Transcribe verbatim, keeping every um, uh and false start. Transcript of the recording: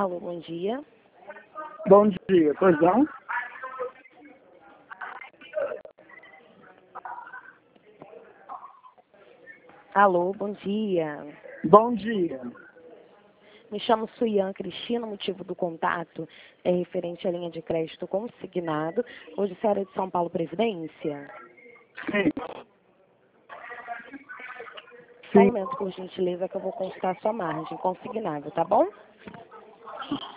Alô, bom dia. Bom dia, pois não? Alô, bom dia. Bom dia. Me chamo Suian Cristina, o motivo do contato é referente à linha de crédito consignado. Hoje, Senhora de São Paulo, Previdência. Sim. Só um Sim. momento, por gentileza, que eu vou consultar a sua margem consignável, tá bom?